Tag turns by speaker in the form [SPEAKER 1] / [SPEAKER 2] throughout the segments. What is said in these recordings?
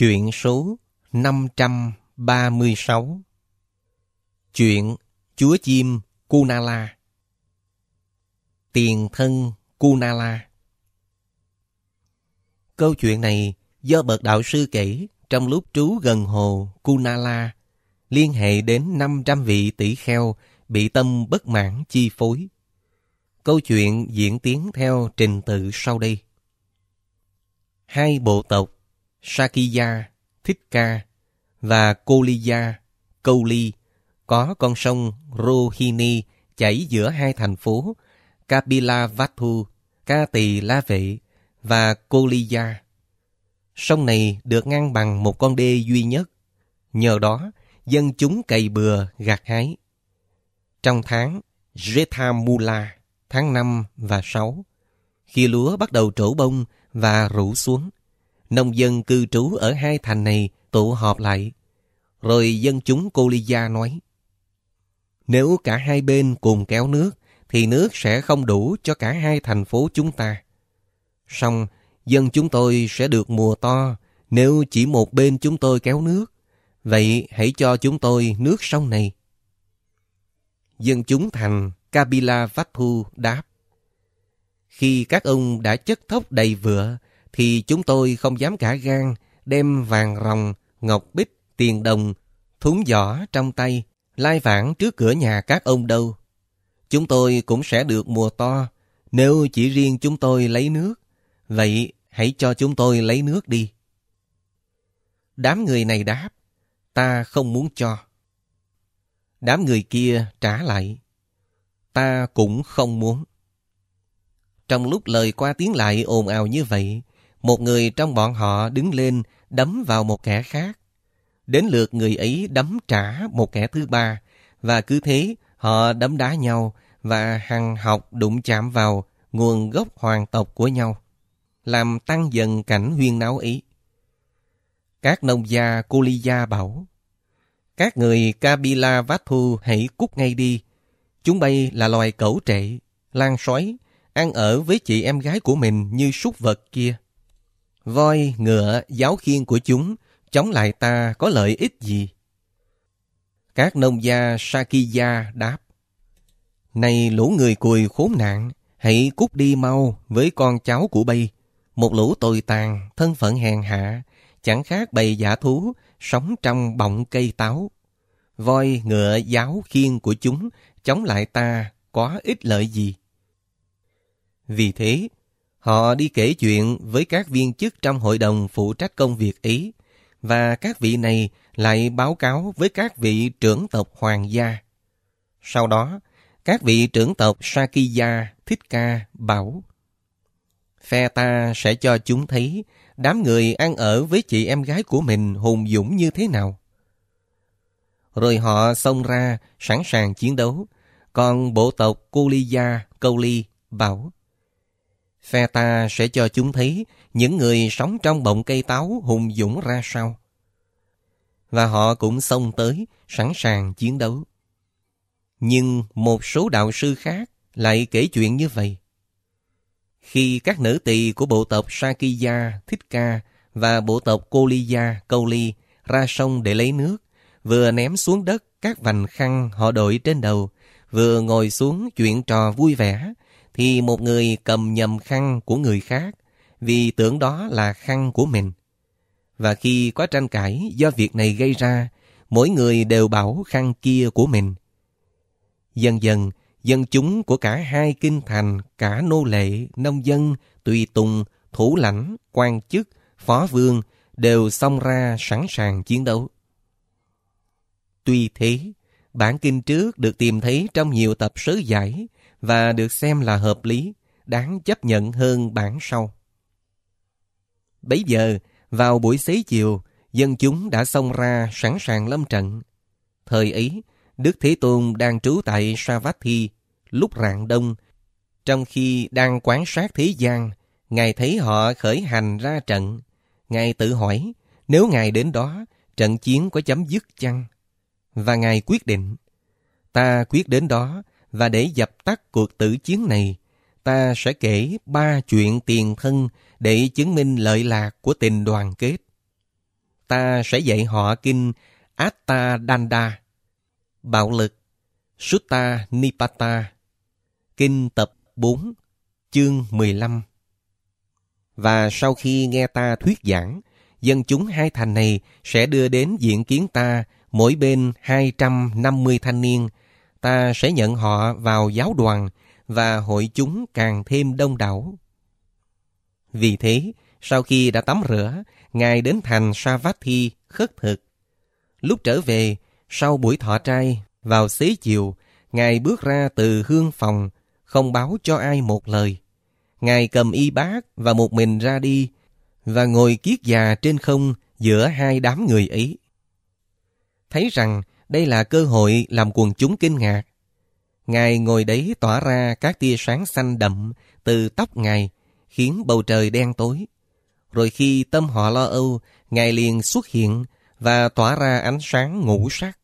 [SPEAKER 1] Chuyện số 536. Chuyện chúa chim Kunala. Tiền thân Kunala. Câu chuyện này do bậc đạo sư kể trong lúc trú gần hồ Kunala, liên hệ đến 500 vị tỷ kheo bị tâm bất mãn chi phối. Câu chuyện diễn tiến theo trình tự sau đây. Hai bộ tộc Sakya, Thích Ca và Koliya, Câu Ly có con sông Rohini chảy giữa hai thành phố Kapilavatthu, Ca Tỳ La Vệ và Koliya. Sông này được ngăn bằng một con đê duy nhất, nhờ đó dân chúng cày bừa gặt hái. Trong tháng Jethamula, tháng 5 và 6, khi lúa bắt đầu trổ bông và rủ xuống, nông dân cư trú ở hai thành này tụ họp lại. Rồi dân chúng Koliya nói: nếu cả hai bên cùng kéo nước, thì nước sẽ không đủ cho cả hai thành phố chúng ta. Song dân chúng tôi sẽ được mùa to nếu chỉ một bên chúng tôi kéo nước. Vậy hãy cho chúng tôi nước sông này. Dân chúng thành Kapilavatthu đáp: khi các ông đã chất thóc đầy vựa, thì chúng tôi không dám cả gan đem vàng ròng, ngọc bích, tiền đồng, thúng giỏ trong tay lai vãng trước cửa nhà các ông đâu. Chúng tôi cũng sẽ được mùa to nếu chỉ riêng chúng tôi lấy nước. Vậy hãy cho chúng tôi lấy nước đi. Đám người này đáp: ta không muốn cho. Đám người kia trả lại: ta cũng không muốn. Trong lúc lời qua tiếng lại ồn ào như vậy, một người trong bọn họ đứng lên đấm vào một kẻ khác. Đến lượt người ấy đấm trả một kẻ thứ ba, và cứ thế họ đấm đá nhau và hằng học đụng chạm vào nguồn gốc hoàng tộc của nhau, làm tăng dần cảnh huyên náo ấy. Các nông gia Koliya bảo: các người Kapilavatthu hãy cút ngay đi. Chúng bay là loài cẩu trệ, lang sói, ăn ở với chị em gái của mình như súc vật kia. Voi, ngựa, giáo khiên của chúng chống lại ta có lợi ích gì? Các nông gia Sakya đáp: này lũ người cùi khốn nạn, hãy cút đi mau với con cháu của bay. Một lũ tồi tàn, thân phận hèn hạ, chẳng khác bầy dã thú sống trong bọng cây táo. Voi, ngựa, giáo khiên của chúng chống lại ta có ích lợi gì? Vì thế, họ đi kể chuyện với các viên chức trong hội đồng phụ trách công việc ấy, và các vị này lại báo cáo với các vị trưởng tộc hoàng gia. Sau đó, các vị trưởng tộc Sakya, Thích Ca bảo: phe ta sẽ cho chúng thấy đám người ăn ở với chị em gái của mình hùng dũng như thế nào. Rồi họ xông ra sẵn sàng chiến đấu. Còn bộ tộc Koliya, Câu Ly bảo: phe ta sẽ cho chúng thấy những người sống trong bọng cây táo hùng dũng ra sao. Và họ cũng xông tới sẵn sàng chiến đấu. Nhưng một số đạo sư khác lại kể chuyện như vậy: khi các nữ tỳ của bộ tộc Sakya, Thích Ca và bộ tộc Koliya, Câu Ly ra sông để lấy nước, vừa ném xuống đất các vành khăn họ đội trên đầu, vừa ngồi xuống chuyện trò vui vẻ, thì một người cầm nhầm khăn của người khác, vì tưởng đó là khăn của mình. Và khi có tranh cãi do việc này gây ra, mỗi người đều bảo khăn kia của mình. Dần dần, dân chúng của cả hai kinh thành, cả nô lệ, nông dân, tùy tùng, thủ lãnh, quan chức, phó vương đều xông ra sẵn sàng chiến đấu. Tuy thế, bản kinh trước được tìm thấy trong nhiều tập sớ giải và được xem là hợp lý, đáng chấp nhận hơn bản sau. Bấy giờ, vào buổi xế chiều, dân chúng đã xông ra sẵn sàng lâm trận. Thời ấy, Đức Thế Tôn đang trú tại Savatthi. Lúc rạng đông, trong khi đang quan sát thế gian, Ngài thấy họ khởi hành ra trận. Ngài tự hỏi, nếu Ngài đến đó, trận chiến có chấm dứt chăng? Và Ngài quyết định: ta quyết đến đó, và để dập tắt cuộc tử chiến này, ta sẽ kể 3 chuyện tiền thân để chứng minh lợi lạc của tình đoàn kết. ta sẽ dạy họ kinh Attadanda, Bạo lực, Sutta Nipata, kinh tập 4, chương 15. Và sau khi nghe ta thuyết giảng, dân chúng hai thành này sẽ đưa đến diện kiến ta mỗi bên 250 thanh niên. Ta sẽ nhận họ vào giáo đoàn và hội chúng càng thêm đông đảo. Vì thế, sau khi đã tắm rửa, Ngài đến thành Savatthi khất thực. Lúc trở về, sau buổi thọ trai, vào xế chiều, Ngài bước ra từ hương phòng, không báo cho ai một lời. Ngài cầm y bát và một mình ra đi, và ngồi kiết già trên không giữa hai đám người ấy. Thấy rằng đây là cơ hội làm quần chúng kinh ngạc, Ngài ngồi đấy tỏa ra các tia sáng xanh đậm từ tóc Ngài, khiến bầu trời đen tối. Rồi khi tâm họ lo âu, Ngài liền xuất hiện và tỏa ra ánh sáng ngũ sắc.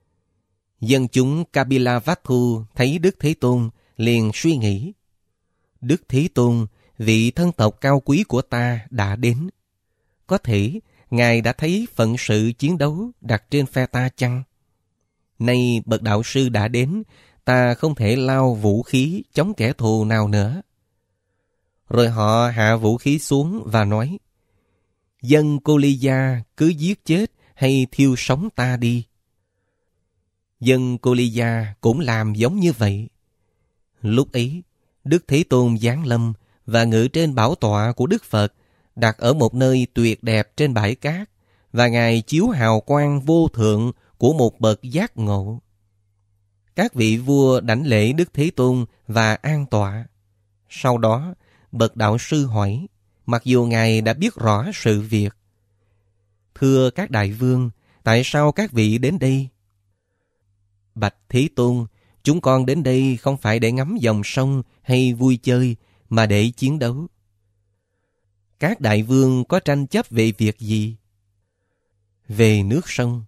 [SPEAKER 1] Dân chúng Kapilavatthu thấy Đức Thế Tôn liền suy nghĩ: Đức Thế Tôn, vị thân tộc cao quý của ta đã đến. Có thể Ngài đã thấy phận sự chiến đấu đặt trên phe ta chăng? Nay bậc đạo sư đã đến, ta không thể lao vũ khí chống kẻ thù nào nữa. Rồi họ hạ vũ khí xuống và nói: Dân Koliya cứ giết chết hay thiêu sống ta đi. Dân Koliya cũng làm giống như vậy. Lúc ấy, Đức Thế Tôn giáng lâm và ngự trên bảo tọa của Đức Phật, đặt ở một nơi tuyệt đẹp trên bãi cát, và Ngài chiếu hào quang vô thượng của một bậc giác ngộ. Các vị vua đảnh lễ Đức Thế Tôn và an tọa. Sau đó, bậc đạo sư hỏi, mặc dù Ngài đã biết rõ sự việc: Thưa các đại vương, tại sao các vị đến đây? Bạch Thế Tôn, chúng con đến đây không phải để ngắm dòng sông hay vui chơi, mà để chiến đấu. Các đại vương có tranh chấp về việc gì? Về nước sông.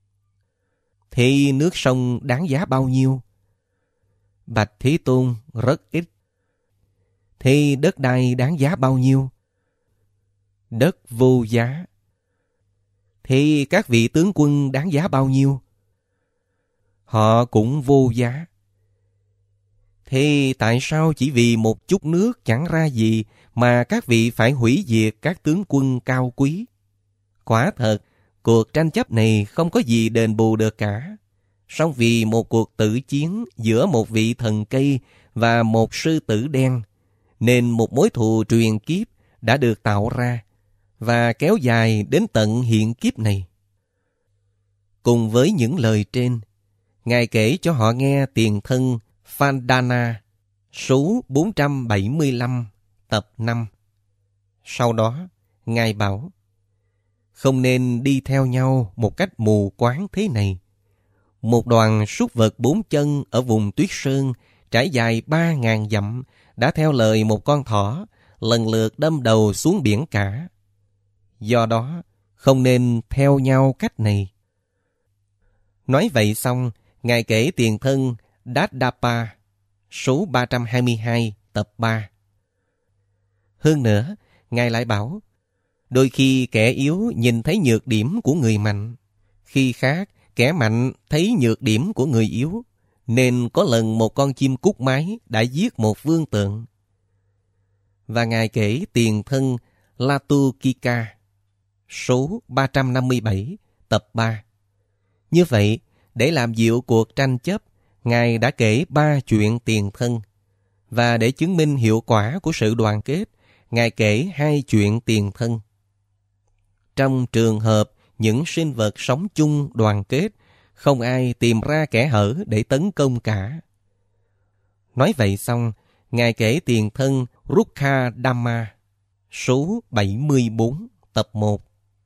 [SPEAKER 1] Thế nước sông đáng giá bao nhiêu? Bạch Thế Tôn, rất ít. Thế đất đai đáng giá bao nhiêu? Đất vô giá. Thế các vị tướng quân đáng giá bao nhiêu? Họ cũng vô giá. Thế tại sao chỉ vì một chút nước chẳng ra gì mà các vị phải hủy diệt các tướng quân cao quý? Quả thật, cuộc tranh chấp này không có gì đền bù được cả. Song vì một cuộc tử chiến giữa một vị thần cây và một sư tử đen, nên một mối thù truyền kiếp đã được tạo ra và kéo dài đến tận hiện kiếp này. Cùng với những lời trên, Ngài kể cho họ nghe tiền thân Vandana, số 475, tập 5. Sau đó, Ngài bảo: Không nên đi theo nhau một cách mù quáng thế này. Một đoàn súc vật 4 chân ở vùng Tuyết Sơn trải dài 3.000 dặm đã theo lời một con thỏ, lần lượt đâm đầu xuống biển cả. Do đó, không nên theo nhau cách này. Nói vậy xong, Ngài kể tiền thân Daddapa, số 322, tập 3. Hơn nữa, Ngài lại bảo: Đôi khi kẻ yếu nhìn thấy nhược điểm của người mạnh, khi khác kẻ mạnh thấy nhược điểm của người yếu. Nên có lần một con chim cút mái đã giết một vương tượng. Và Ngài kể tiền thân Latukika, số 357, tập 3. Như vậy, để làm dịu cuộc tranh chấp, Ngài đã kể 3 chuyện tiền thân. Và để chứng minh hiệu quả của sự đoàn kết, Ngài kể 2 chuyện tiền thân. Trong trường hợp những sinh vật sống chung đoàn kết, không ai tìm ra kẽ hở để tấn công cả. Nói vậy xong, Ngài kể tiền thân Rukha Dhamma, số 74, tập 1.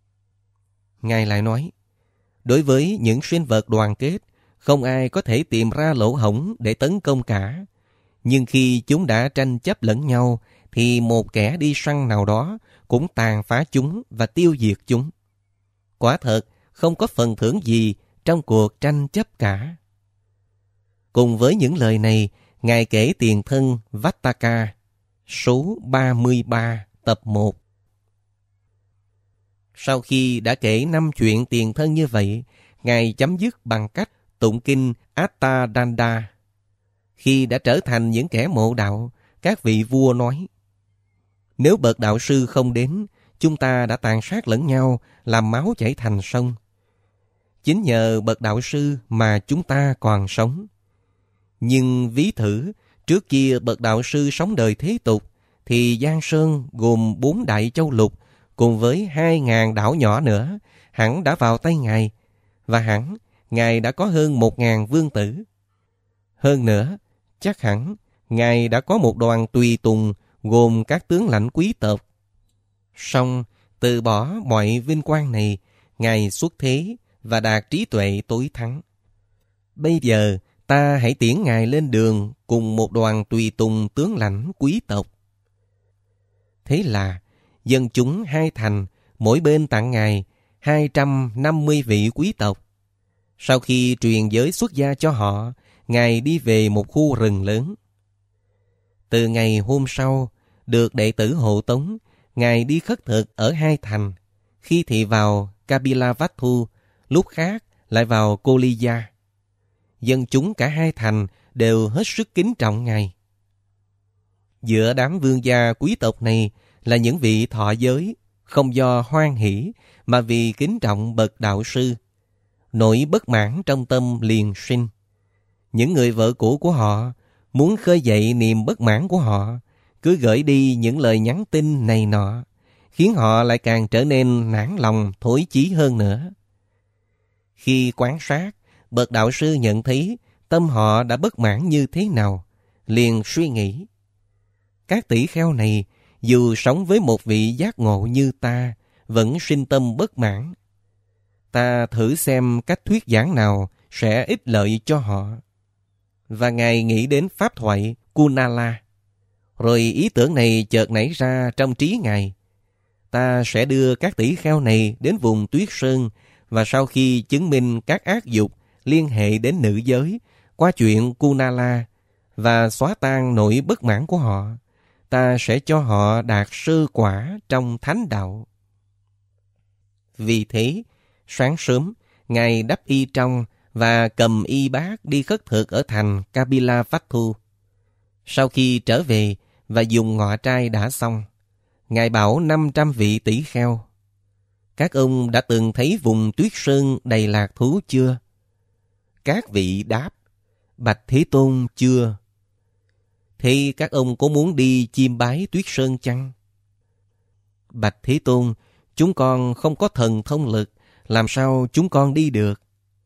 [SPEAKER 1] Ngài lại nói: Đối với những sinh vật đoàn kết, không ai có thể tìm ra lỗ hổng để tấn công cả. Nhưng khi chúng đã tranh chấp lẫn nhau, thì một kẻ đi săn nào đó cũng tàn phá chúng và tiêu diệt chúng. Quả thật, không có phần thưởng gì trong cuộc tranh chấp cả. Cùng với những lời này, Ngài kể tiền thân Vattaka, số 33, tập 1. Sau khi đã kể 5 chuyện tiền thân như vậy, Ngài chấm dứt bằng cách tụng kinh Attadanda. Khi đã trở thành những kẻ mộ đạo, các vị vua nói: nếu bậc đạo sư không đến, chúng ta đã tàn sát lẫn nhau, làm máu chảy thành sông. Chính nhờ bậc đạo sư mà chúng ta còn sống. Nhưng ví thử, trước kia bậc đạo sư sống đời thế tục, thì Giang Sơn gồm 4 đại châu lục, cùng với 2.000 đảo nhỏ nữa, hẳn đã vào tay Ngài, và hẳn Ngài đã có hơn 1.000 vương tử. Hơn nữa, chắc hẳn Ngài đã có một đoàn tùy tùng gồm các tướng lãnh quý tộc. Song từ bỏ mọi vinh quang này, Ngài xuất thế và đạt trí tuệ tối thắng. Bây giờ ta hãy tiễn Ngài lên đường cùng một đoàn tùy tùng tướng lãnh quý tộc. Thế là dân chúng 2 thành, mỗi bên tặng Ngài 250 vị quý tộc. Sau khi truyền giới xuất gia cho họ, Ngài đi về một khu rừng lớn. Từ ngày hôm sau, được đệ tử hộ tống, Ngài đi khất thực ở 2 thành. Khi thì vào Kapilavatthu, lúc khác lại vào Koliya. Dân chúng cả 2 thành đều hết sức kính trọng Ngài. Giữa đám vương gia quý tộc này là những vị thọ giới, không do hoan hỷ mà vì kính trọng bậc đạo sư. Nỗi bất mãn trong tâm liền sinh. Những người vợ cũ của họ muốn khơi dậy niềm bất mãn của họ, cứ gửi đi những lời nhắn tin này nọ, khiến họ lại càng trở nên nản lòng thối chí hơn nữa. Khi quan sát, bậc đạo sư nhận thấy tâm họ đã bất mãn như thế nào, liền suy nghĩ: các tỷ kheo này dù sống với một vị giác ngộ như ta, vẫn sinh tâm bất mãn. Ta thử xem cách thuyết giảng nào sẽ ích lợi cho họ. Và Ngài nghĩ đến pháp thoại Kunala. Rồi ý tưởng này chợt nảy ra trong trí Ngài. Ta sẽ đưa các tỷ kheo này đến vùng Tuyết Sơn, và sau khi chứng minh các ác dục liên hệ đến nữ giới qua chuyện Kunala và xóa tan nỗi bất mãn của họ, ta sẽ cho họ đạt sơ quả trong thánh đạo. Vì thế, sáng sớm, Ngài đắp y trong và cầm y bát đi khất thực ở thành Kapilavatthu. Sau khi trở về và dùng ngọ trai đã xong, Ngài bảo 500 vị tỷ kheo: các ông đã từng thấy vùng Tuyết Sơn đầy lạc thú chưa? Các vị đáp: bạch Thế Tôn, chưa. Thế các ông có muốn đi chiêm bái Tuyết Sơn chăng? Bạch Thế Tôn, chúng con không có thần thông lực, làm sao chúng con đi được?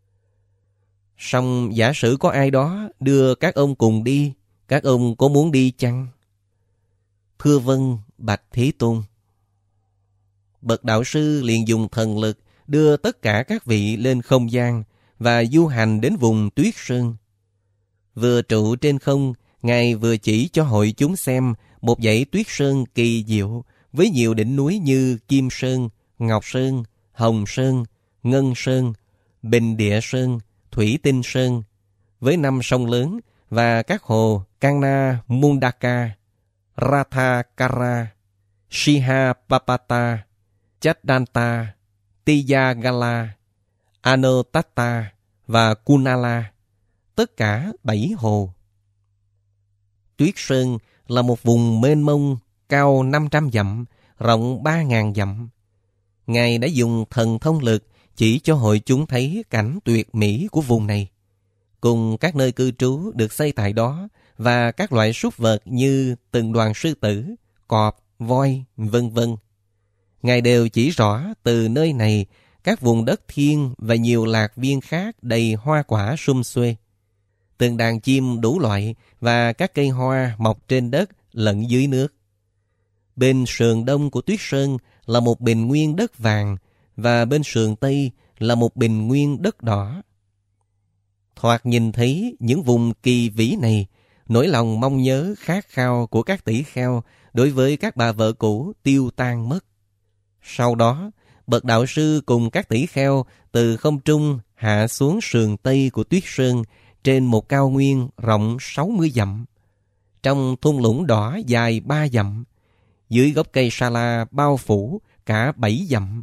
[SPEAKER 1] Song giả sử có ai đó đưa các ông cùng đi, các ông có muốn đi chăng? Thưa vâng, bạch Thế Tôn. Bậc đạo sư liền dùng thần lực đưa tất cả các vị lên không gian và du hành đến vùng Tuyết Sơn. Vừa trụ trên không, Ngài vừa chỉ cho hội chúng xem một dãy Tuyết Sơn kỳ diệu với nhiều đỉnh núi như Kim Sơn, Ngọc Sơn, Hồng Sơn, Ngân Sơn, Bình Địa Sơn, Thủy Tinh Sơn, với 5 sông lớn và các hồ Kanna Mundaka, Rathakara, Shihapapata, Chaddanta, Tiyagala, Anotatta và Kunala, tất cả 7 hồ. Tuyết Sơn là một vùng mênh mông cao 500 dặm, rộng 3.000 dặm. Ngài đã dùng thần thông lực chỉ cho hội chúng thấy cảnh tuyệt mỹ của vùng này, cùng các nơi cư trú được xây tại đó và các loại súc vật như từng đoàn sư tử, cọp, voi, vân vân. Ngài đều chỉ rõ từ nơi này các vùng đất thiên và nhiều lạc viên khác đầy hoa quả sum xuê, từng đàn chim đủ loại và các cây hoa mọc trên đất lẫn dưới nước. Bên sườn đông của Tuyết Sơn là một bình nguyên đất vàng, và bên sườn tây là một bình nguyên đất đỏ. Thoạt nhìn thấy những vùng kỳ vĩ này, nỗi lòng mong nhớ khát khao của các tỷ kheo đối với các bà vợ cũ tiêu tan mất. Sau đó, bậc đạo sư cùng các tỷ kheo từ không trung hạ xuống sườn tây của Tuyết Sơn trên một cao nguyên rộng 60 dặm. Trong thung lũng đỏ dài 3 dặm, dưới gốc cây sa la bao phủ cả 7 dặm,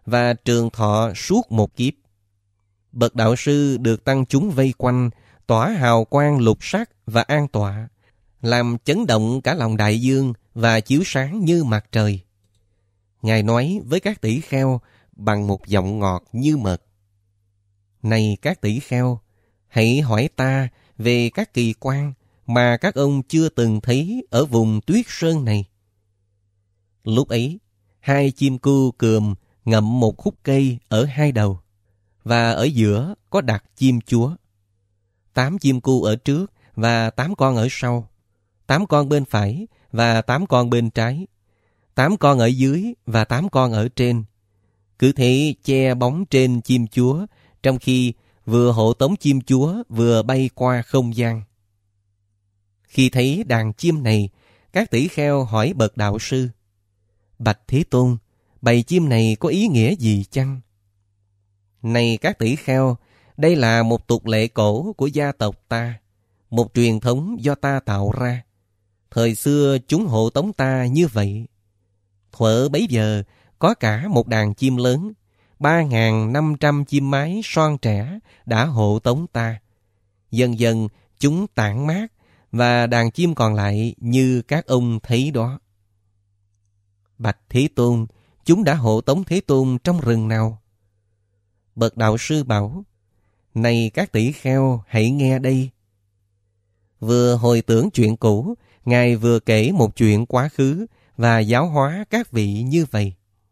[SPEAKER 1] và trường thọ suốt một kiếp. Bậc đạo sư được tăng chúng vây quanh, tỏa hào quang lục sắc và an tọa, làm chấn động cả lòng đại dương và chiếu sáng như mặt trời. Ngài nói với các tỷ kheo bằng một giọng ngọt như mật: Này các tỷ kheo, hãy hỏi ta về các kỳ quan mà các ông chưa từng thấy ở vùng tuyết sơn này. Lúc ấy, 2 chim cu cườm ngậm một khúc cây ở 2 đầu, và ở giữa có đặt chim chúa. 8 chim cu ở trước và 8 con ở sau, 8 con bên phải và 8 con bên trái, 8 con ở dưới và 8 con ở trên. Cứ thế che bóng trên chim chúa, trong khi vừa hộ tống chim chúa vừa bay qua không gian. Khi thấy đàn chim này, các tỷ kheo hỏi bậc đạo sư: Bạch Thế Tôn, bầy chim này có ý nghĩa gì chăng? Này các tỷ kheo, đây là một tục lệ cổ của gia tộc ta, một truyền thống do ta tạo ra. Thời xưa chúng hộ tống ta như vậy. Thuở bấy giờ có cả một đàn chim lớn, 3.500 chim mái son trẻ đã hộ tống ta. Dần dần chúng tản mát, và đàn chim còn lại như các ông thấy đó. Bạch Thế Tôn, chúng đã hộ tống Thế Tôn trong rừng nào? Bậc đạo sư bảo: Này các tỷ kheo, hãy nghe đây. Vừa hồi tưởng chuyện cũ, Ngài vừa kể một chuyện quá khứ và giáo hóa các vị như vậy.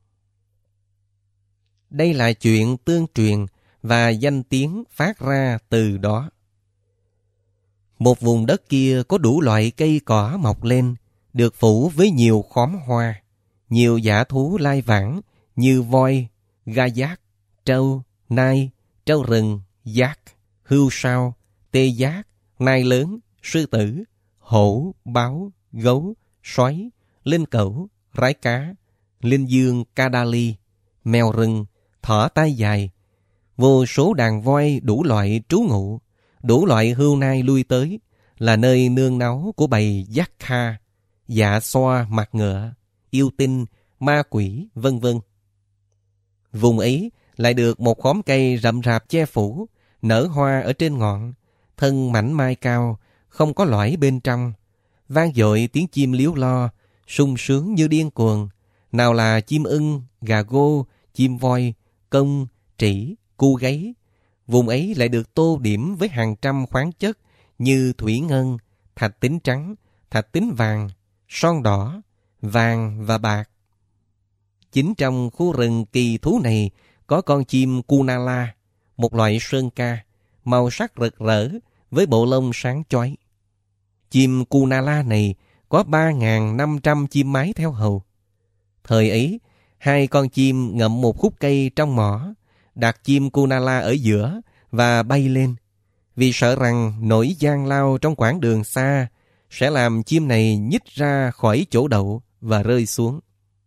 [SPEAKER 1] Đây là chuyện tương truyền và danh tiếng phát ra từ đó. Một vùng đất kia có đủ loại cây cỏ mọc lên, được phủ với nhiều khóm hoa, nhiều dã thú lai vãng như voi, ga giác, trâu, nai, trâu rừng, giác, hươu sao, tê giác, nai lớn, sư tử, hổ, báo, gấu, sói, linh cẩu, rái cá, linh dương Kadali, mèo rừng, thỏ tai dài, vô số đàn voi đủ loại trú ngụ, đủ loại hươu nai lui tới, là nơi nương náu của bầy giác kha, dạ xoa mặt ngựa, yêu tinh, ma quỷ, vân vân. Vùng ấy lại được một khóm cây rậm rạp che phủ, nở hoa ở trên ngọn, thân mảnh mai cao, không có lõi bên trong, vang dội tiếng chim líu lo, sung sướng như điên cuồng, nào là chim ưng, gà gô, chim voi, công, trĩ, cu gáy. Vùng ấy lại được tô điểm với hàng trăm khoáng chất như thủy ngân, thạch tín trắng, thạch tín vàng, son đỏ, vàng và bạc. Chính trong khu rừng kỳ thú này có con chim Kunala, một loại sơn ca, màu sắc rực rỡ với bộ lông sáng chói. Chim Kunala này có 3.500 chim mái theo hầu. Thời ấy, 2 con chim ngậm một khúc cây trong mỏ, đặt chim Kunala ở giữa và bay lên, vì sợ rằng nỗi gian lao trong quãng đường xa sẽ làm chim này nhích ra khỏi chỗ đậu và rơi xuống.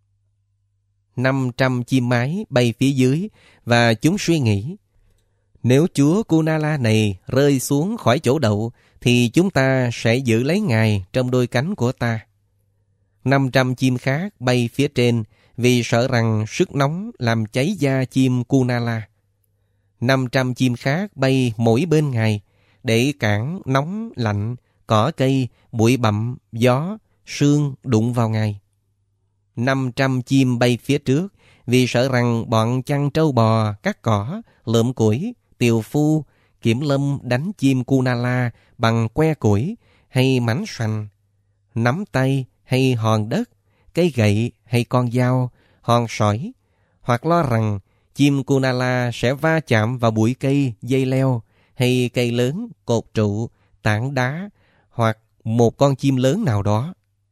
[SPEAKER 1] 500 chim mái bay phía dưới, và chúng suy nghĩ: nếu chúa Kunala này rơi xuống khỏi chỗ đậu thì chúng ta sẽ giữ lấy ngài trong đôi cánh của ta. 500 chim khác bay phía trên vì sợ rằng sức nóng làm cháy da chim Kunala. 500 chim khác bay mỗi bên ngài để cản nóng lạnh, cỏ cây, bụi bặm, gió, sương đụng vào ngài. 500 chim bay phía trước vì sợ rằng bọn chăn trâu bò, cắt cỏ, lượm củi, tiều phu, kiểm lâm đánh chim Kunala bằng que củi hay mảnh sành, nắm tay hay hòn đất, cây gậy hay con dao, hòn sỏi, hoặc lo rằng chim Kunala sẽ va chạm vào bụi cây, dây leo hay cây lớn, cột trụ, tảng đá hoặc một con chim lớn nào đó.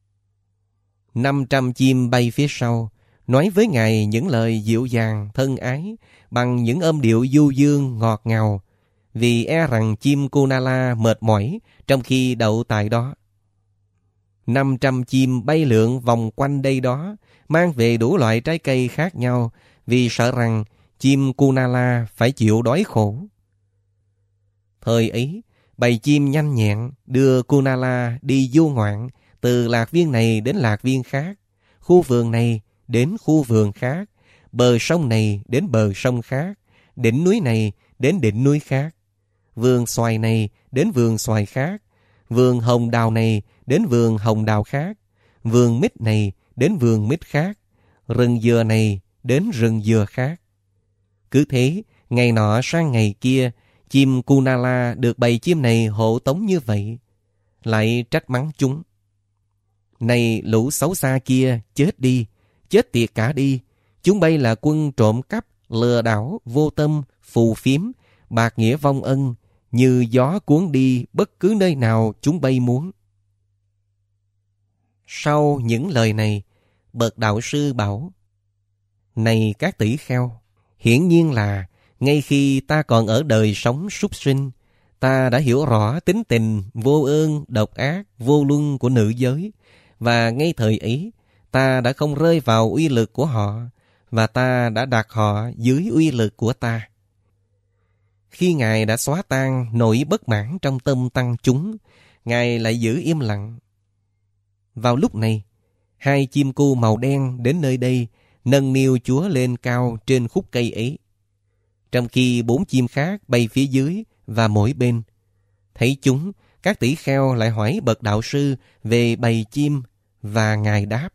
[SPEAKER 1] 500 chim bay phía sau, nói với ngài những lời dịu dàng, thân ái bằng những âm điệu du dương ngọt ngào, vì e rằng chim Kunala mệt mỏi trong khi đậu tại đó. 500 chim bay lượn vòng quanh đây đó, mang về đủ loại trái cây khác nhau, vì sợ rằng chim Kunala phải chịu đói khổ. Thời ấy, bầy chim nhanh nhẹn đưa Kunala đi du ngoạn từ lạc viên này đến lạc viên khác, khu vườn này đến khu vườn khác, bờ sông này đến bờ sông khác, đỉnh núi này đến đỉnh núi khác, vườn xoài này đến vườn xoài khác, vườn hồng đào này đến vườn hồng đào khác, vườn mít này đến vườn mít khác, rừng dừa này đến rừng dừa khác. Cứ thế, ngày nọ sang ngày kia, chim Kunala được bầy chim này hộ tống như vậy, lại trách mắng chúng. Này lũ xấu xa kia, chết đi, chết tiệt cả đi. Chúng bay là quân trộm cắp, lừa đảo, vô tâm, phù phiếm, bạc nghĩa vong ân, như gió cuốn đi bất cứ nơi nào chúng bay muốn. Sau những lời này, bậc đạo sư bảo: Này các tỷ kheo, hiển nhiên là ngay khi ta còn ở đời sống súc sinh, ta đã hiểu rõ tính tình vô ơn, độc ác, vô luân của nữ giới, và ngay thời ấy, ta đã không rơi vào uy lực của họ, và ta đã đặt họ dưới uy lực của ta. Khi Ngài đã xóa tan nỗi bất mãn trong tâm tăng chúng, Ngài lại giữ im lặng. Vào lúc này, hai chim cu màu đen đến nơi đây, nâng niu Chúa lên cao trên khúc cây ấy, trong khi 4 chim khác bay phía dưới và mỗi bên. Thấy chúng, các tỷ kheo lại hỏi bậc đạo sư về bầy chim, và Ngài đáp: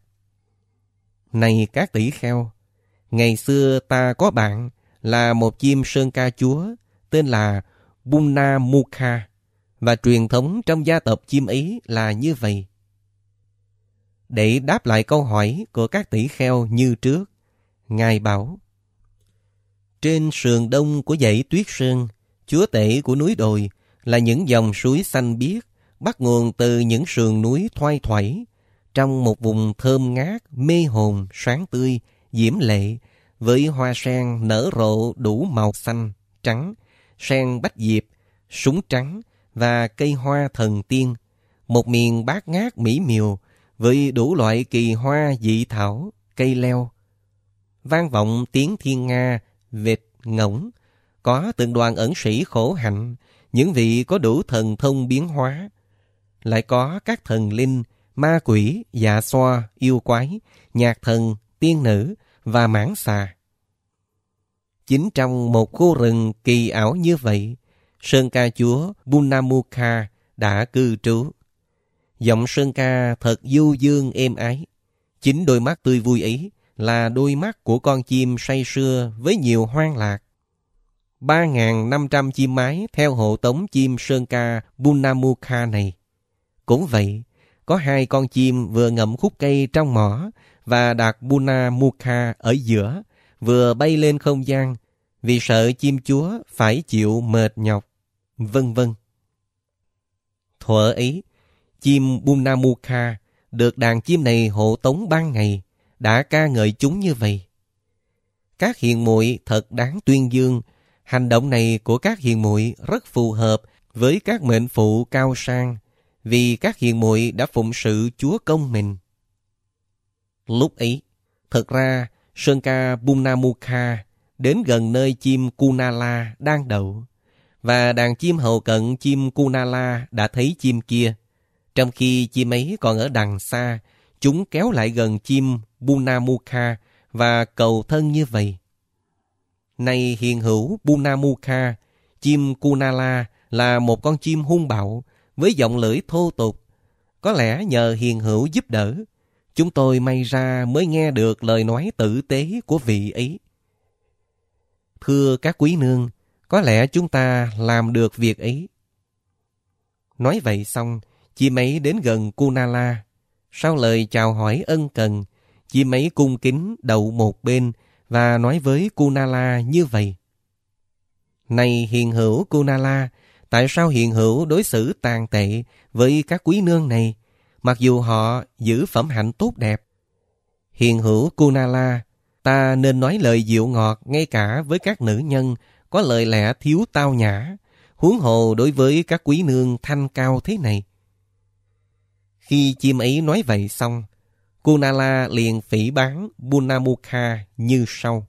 [SPEAKER 1] Này các tỷ kheo, ngày xưa ta có bạn là một chim sơn ca chúa tên là Bunamukha, và truyền thống trong gia tộc chim ấy là như vậy. Để đáp lại câu hỏi của các tỷ kheo như trước, Ngài bảo: Trên sườn đông của dãy Tuyết Sơn, chúa tể của núi đồi, là những dòng suối xanh biếc, bắt nguồn từ những sườn núi thoai thoải, trong một vùng thơm ngát, mê hồn, sáng tươi, diễm lệ, với hoa sen nở rộ đủ màu xanh, trắng, sen bách diệp, súng trắng và cây hoa thần tiên, một miền bát ngát mỹ miều với đủ loại kỳ hoa dị thảo, cây leo. Vang vọng tiếng thiên nga, vịt, ngỗng, có từng đoàn ẩn sĩ khổ hạnh, những vị có đủ thần thông biến hóa. Lại có các thần linh, ma quỷ, dạ xoa, yêu quái, nhạc thần, tiên nữ và mãng xà. Chính trong một khu rừng kỳ ảo như vậy, sơn ca chúa Bunamukha đã cư trú. Giọng sơn ca thật du dương êm ái. Chính đôi mắt tươi vui ấy là đôi mắt của con chim say sưa với nhiều hoang lạc. 3.500 chim mái theo hộ tống chim sơn ca Bunamukha này. Cũng vậy, có 2 con chim vừa ngậm khúc cây trong mỏ và đặt Bunamukha ở giữa, vừa bay lên không gian vì sợ chim chúa phải chịu mệt nhọc, vân vân. Thuở ấy, chim Bunamukha được đàn chim này hộ tống ban ngày đã ca ngợi chúng như vậy: Các hiền muội thật đáng tuyên dương. Hành động này của các hiền muội rất phù hợp với các mệnh phụ cao sang, vì các hiền muội đã phụng sự Chúa công mình. Lúc ấy, thật ra sơn ca Bunamukha đến gần nơi chim Kunala đang đậu, và đàn chim hầu cận chim Kunala đã thấy chim kia. Trong khi chim ấy còn ở đằng xa, chúng kéo lại gần chim Bunamukha và cầu thân như vậy: Này hiền hữu Bunamukha, chim Kunala là một con chim hung bạo với giọng lưỡi thô tục. Có lẽ nhờ hiền hữu giúp đỡ, chúng tôi may ra mới nghe được lời nói tử tế của vị ấy. Thưa các quý nương, có lẽ chúng ta làm được việc ấy. Nói vậy xong, chim ấy đến gần Kunala. Sau lời chào hỏi ân cần, chim ấy cung kính đậu một bên và nói với Kunala như vậy: Này hiền hữu Kunala, tại sao hiền hữu đối xử tàn tệ với các quý nương này, mặc dù họ giữ phẩm hạnh tốt đẹp? Hiền hữu Kunala, ta nên nói lời dịu ngọt ngay cả với các nữ nhân có lời lẽ thiếu tao nhã, huống hồ đối với các quý nương thanh cao thế này. Khi chim ấy nói vậy xong, Kunala liền phỉ báng Bunamukha như sau: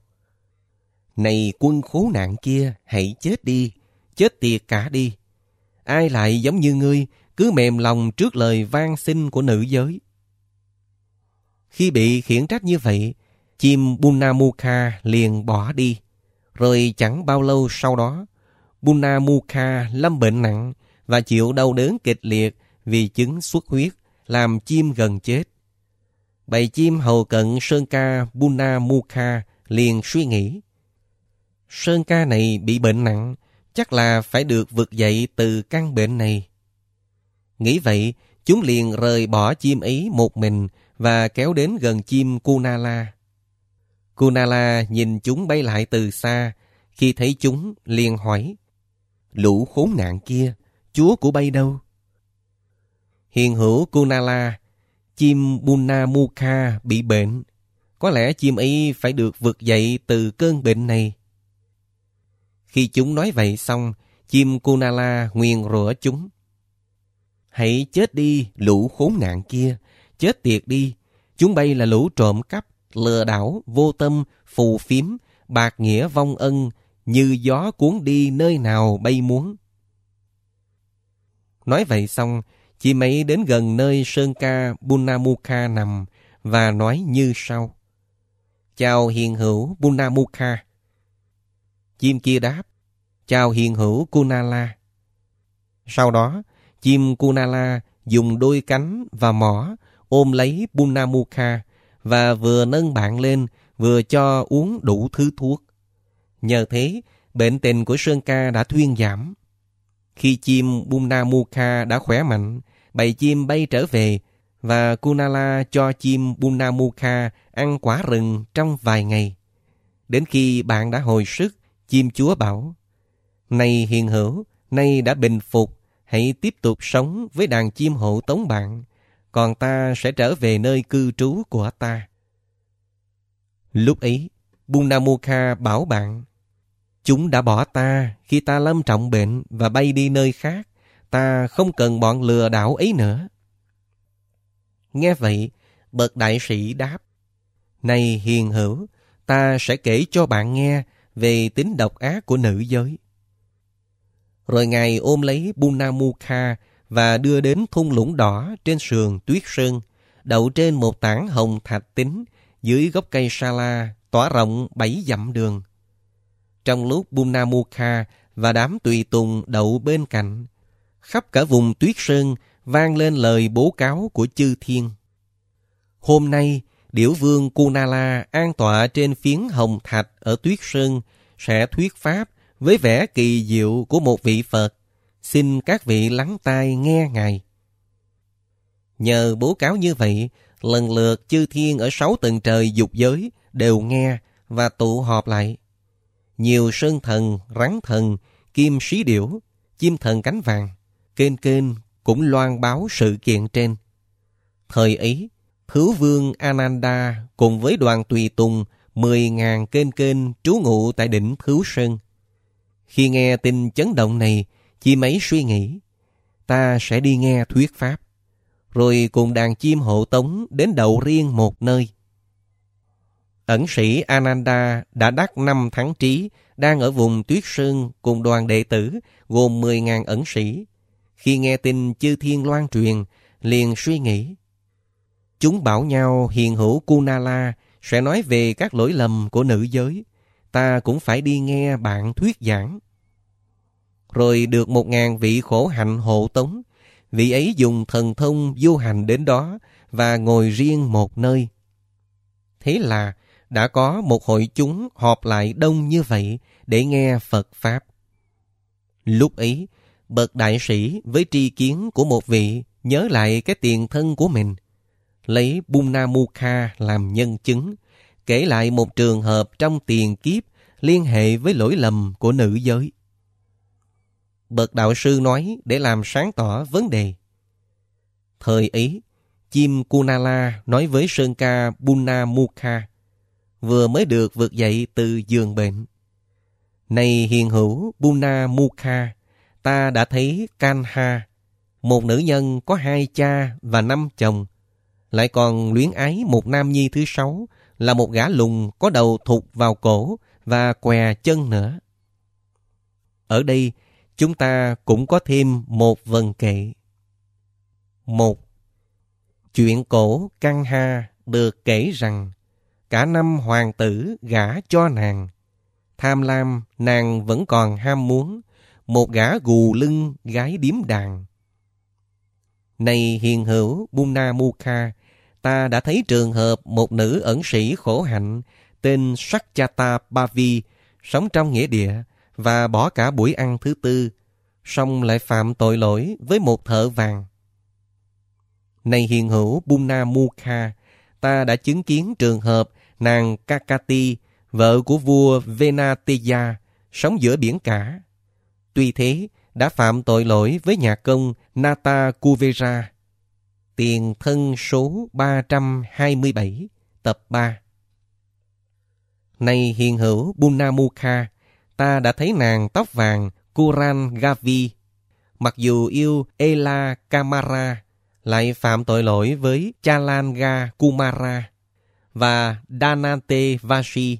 [SPEAKER 1] Này quân khốn nạn kia, hãy chết đi, chết tiệt cả đi. Ai lại giống như ngươi, cứ mềm lòng trước lời van xin của nữ giới. Khi bị khiển trách như vậy, chim Bunamukha liền bỏ đi. Rồi chẳng bao lâu sau đó, Bunamukha lâm bệnh nặng và chịu đau đớn kịch liệt vì chứng xuất huyết, làm chim gần chết. Bầy chim hầu cận sơn ca Bunamukha liền suy nghĩ, sơn ca này bị bệnh nặng, chắc là phải được vực dậy từ căn bệnh này. Nghĩ vậy, chúng liền rời bỏ chim ấy một mình và kéo đến gần chim Kunala. Kunala nhìn chúng bay lại từ xa, khi thấy chúng liền hỏi, lũ khốn nạn kia, chúa của bay đâu? Hiền hữu Kunala, chim Bunamukha bị bệnh, có lẽ chim ấy phải được vực dậy từ cơn bệnh này. Khi chúng nói vậy xong, chim Kunala nguyền rủa chúng. Hãy chết đi, lũ khốn nạn kia, chết tiệt đi. Chúng bay là lũ trộm cắp, lừa đảo, vô tâm, phù phiếm, bạc nghĩa vong ân, như gió cuốn đi nơi nào bay muốn. Nói vậy xong, chim ấy đến gần nơi sơn ca Bunamukha nằm và nói như sau. Chào hiền hữu Bunamukha. Chim kia đáp, chào hiền hữu Kunala. Sau đó, chim Kunala dùng đôi cánh và mỏ ôm lấy Bunamukha và vừa nâng bạn lên vừa cho uống đủ thứ thuốc. Nhờ thế, bệnh tình của sơn ca đã thuyên giảm. Khi chim Bunamukha đã khỏe mạnh, bầy chim bay trở về và Kunala cho chim Bunamukha ăn quả rừng trong vài ngày. Đến khi bạn đã hồi sức, chim chúa bảo, này hiền hữu, nay đã bình phục, hãy tiếp tục sống với đàn chim hộ tống bạn, còn ta sẽ trở về nơi cư trú của ta. Lúc ấy, Bunamukha bảo bạn, chúng đã bỏ ta khi ta lâm trọng bệnh và bay đi nơi khác, ta không cần bọn lừa đảo ấy nữa. Nghe vậy, bậc đại sĩ đáp, này hiền hữu, ta sẽ kể cho bạn nghe về tính độc ác của nữ giới. Rồi Ngài ôm lấy Bunamukha và đưa đến thung lũng đỏ trên sườn Tuyết Sơn, đậu trên một tảng hồng thạch tín dưới gốc cây sa la tỏa rộng 7 dặm đường. Trong lúc Bunamukha và đám tùy tùng đậu bên cạnh, khắp cả vùng Tuyết Sơn vang lên lời bố cáo của chư thiên. Hôm nay, điểu vương Kunala an tọa trên phiến hồng thạch ở Tuyết Sơn sẽ thuyết pháp với vẻ kỳ diệu của một vị Phật. Xin các vị lắng tai nghe Ngài. Nhờ bố cáo như vậy, lần lượt chư thiên ở 6 tầng trời dục giới đều nghe và tụ họp lại. Nhiều sơn thần, rắn thần, kim sĩ điểu, chim thần cánh vàng, kênh kênh cũng loan báo sự kiện trên. Thời ấy, Hữu vương Ananda cùng với đoàn tùy tùng 10.000 kênh kênh trú ngụ tại đỉnh Hữu Sơn. Khi nghe tin chấn động này, chim ấy suy nghĩ, ta sẽ đi nghe thuyết pháp, rồi cùng đàn chim hộ tống đến đậu riêng một nơi. Ẩn sĩ Ananda đã đắc 5 tháng trí, đang ở vùng Tuyết Sơn cùng đoàn đệ tử gồm 10.000 ẩn sĩ. Khi nghe tin chư thiên loan truyền, liền suy nghĩ, chúng bảo nhau hiền hữu Kunala sẽ nói về các lỗi lầm của nữ giới, ta cũng phải đi nghe bạn thuyết giảng. Rồi được 1.000 vị khổ hạnh hộ tống, vị ấy dùng thần thông du hành đến đó và ngồi riêng một nơi. Thế là đã có một hội chúng họp lại đông như vậy để nghe Phật Pháp. Lúc ấy, bậc đại sĩ với tri kiến của một vị nhớ lại cái tiền thân của mình, lấy Bunamukha làm nhân chứng, kể lại một trường hợp trong tiền kiếp liên hệ với lỗi lầm của nữ giới. Bậc đạo sư nói để làm sáng tỏ vấn đề. Thời ấy, chim Kunala nói với sơn ca Bunamukha, vừa mới được vực dậy từ giường bệnh. Này hiền hữu Bunamukha, ta đã thấy Kanha, một nữ nhân có 2 cha và 5 chồng, lại còn luyến ái một nam nhi thứ 6 là một gã lùn có đầu thụt vào cổ và què chân nữa. Ở đây, chúng ta cũng có thêm một vần kệ. 1. Chuyện cổ Kanha được kể rằng, cả 5 hoàng tử gả cho nàng. Tham lam, nàng vẫn còn ham muốn, một gã gù lưng gái điếm đàn. Này hiền hữu Bunna Mukha, ta đã thấy trường hợp một nữ ẩn sĩ khổ hạnh tên Sakchata Bavi sống trong nghĩa địa và bỏ cả buổi ăn thứ tư, song lại phạm tội lỗi với một thợ vàng. Này hiền hữu Bunna Mukha, ta đã chứng kiến trường hợp nàng Kakati, vợ của vua Venateya, sống giữa biển cả. Tuy thế, đã phạm tội lỗi với nhà công Nata Kuvera. Tiền thân số 327, tập 3. Này hiền hữu Bunna Mukha, ta đã thấy nàng tóc vàng Kuran Gavi, mặc dù yêu Ela Kamara, lại phạm tội lỗi với Chalanga Kumara và Danante Vashi.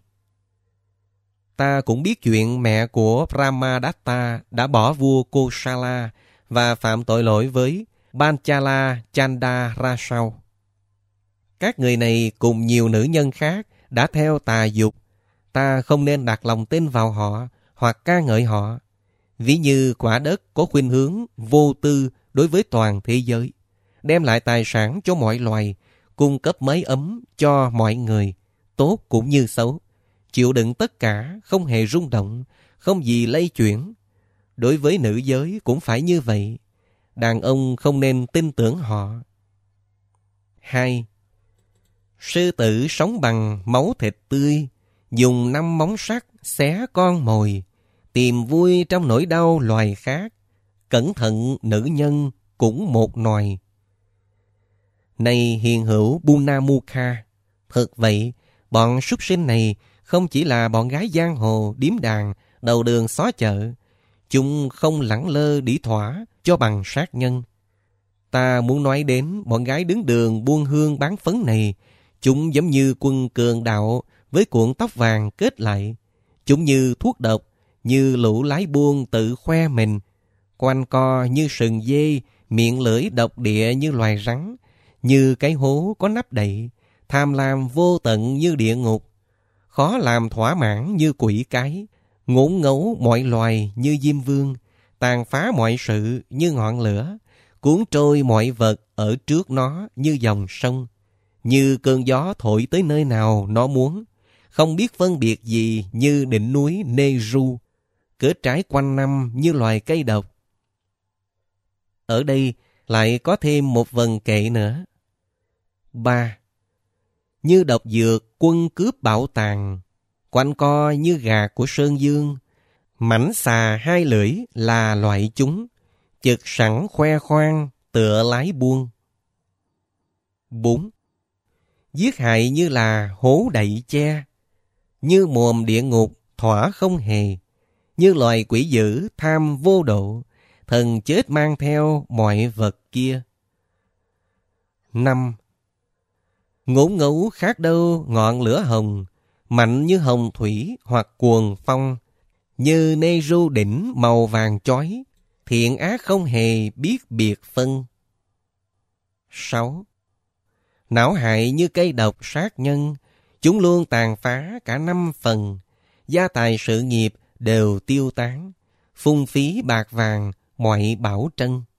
[SPEAKER 1] Ta cũng biết chuyện mẹ của Brahmadatta đã bỏ vua Kosala và phạm tội lỗi với Panchala Chanda Rasau. Các người này cùng nhiều nữ nhân khác đã theo tà dục. Ta không nên đặt lòng tin vào họ hoặc ca ngợi họ, ví như quả đất có khuynh hướng vô tư đối với toàn thế giới, đem lại tài sản cho mọi loài, cung cấp mái ấm cho mọi người, tốt cũng như xấu, chịu đựng tất cả, không hề rung động, không gì lay chuyển. Đối với nữ giới cũng phải như vậy. Đàn ông không nên tin tưởng họ. 2. Sư tử sống bằng máu thịt tươi, dùng 5 móng sắt xé con mồi, tìm vui trong nỗi đau loài khác. Cẩn thận nữ nhân cũng một nòi. Này hiền hữu Bunna Mukha, thật vậy, bọn súc sinh này không chỉ là bọn gái giang hồ, điếm đàn, đầu đường xó chợ. Chúng không lẳng lơ đĩ thỏa cho bằng sát nhân. Ta muốn nói đến bọn gái đứng đường buôn hương bán phấn này. Chúng giống như quân cường đạo với cuộn tóc vàng kết lại. Chúng như thuốc độc, như lũ lái buôn tự khoe mình. Quanh co như sừng dê, miệng lưỡi độc địa như loài rắn, như cái hố có nắp đậy, tham lam vô tận như địa ngục, khó làm thỏa mãn như quỷ cái, ngốn ngấu mọi loài như diêm vương, tàn phá mọi sự như ngọn lửa, cuốn trôi mọi vật ở trước nó như dòng sông, như cơn gió thổi tới nơi nào nó muốn, không biết phân biệt gì như đỉnh núi Neru, kết trái quanh năm như loài cây độc. Ở đây lại có thêm một vần kệ nữa. 3. Như độc dược quân cướp bảo tàng, quanh co như gà của Sơn Dương, mảnh xà 2 lưỡi là loại chúng, chực sẵn khoe khoang tựa lái buôn. 4. Giết hại như là hố đậy che, như mồm địa ngục thỏa không hề, như loài quỷ dữ tham vô độ, thần chết mang theo mọi vật kia. 5. Ngốn ngấu khác đâu ngọn lửa hồng, mạnh như hồng thủy hoặc cuồng phong, như Neru đỉnh màu vàng chói, thiện ác không hề biết biệt phân. 6. Não hại như cây độc sát nhân, chúng luôn tàn phá cả 5 phần, gia tài sự nghiệp đều tiêu tán, phung phí bạc vàng mọi bảo trân.